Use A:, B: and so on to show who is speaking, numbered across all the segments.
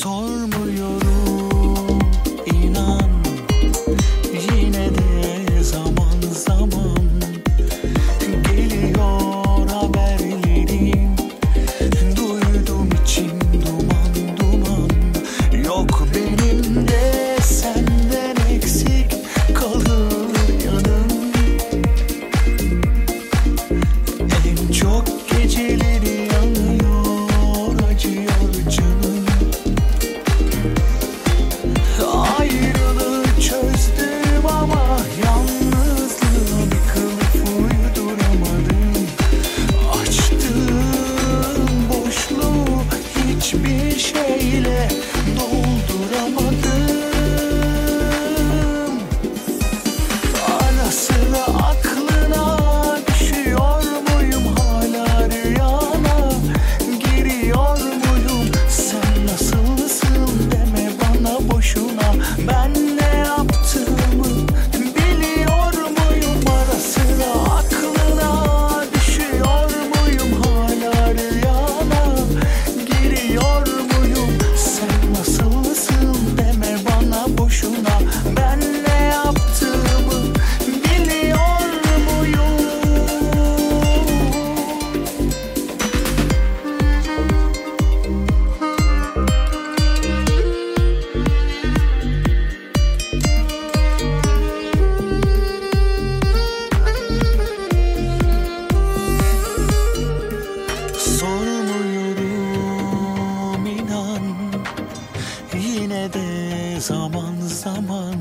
A: Sormuyorum inan, yine de zaman zaman geliyor haberlerin. Duydum içim duman duman. Yok benim de senden eksik kalır yanım. En çok geceleri yanıyor, acıyor canım. Ayrılığı çözdüm ama yalnızlığa bir kılıf uyduramadım. Açtığım boşluğu hiçbir şeyle dolduramadım. Ara sıra aklına düşüyor muyum, hala rüyana giriyor muyum? Sen nasılsın deme bana boşuna, ben ne yaptığımı biliyor muyum? Ara sıra aklına düşüyor muyum, hala rüyana giriyor muyum? Sen nasılsın deme bana boşuna, ben ne yaptığımı biliyor muyum? Sormuyorum inan, yine de zaman zaman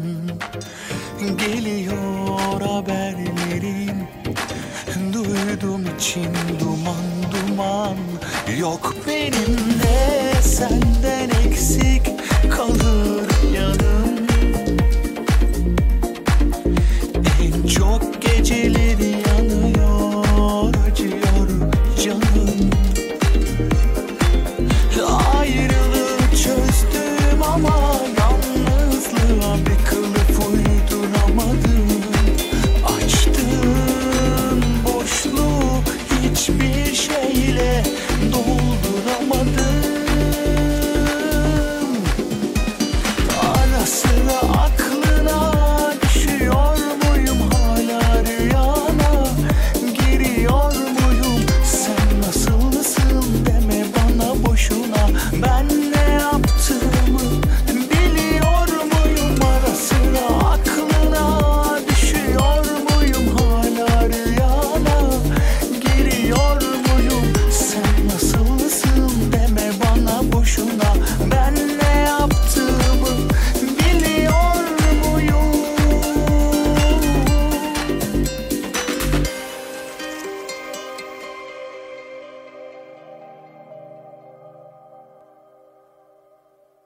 A: geliyor haberlerin. Duydum içim duman duman. Yok benim de senden eksik kalır yanım. En çok geceleri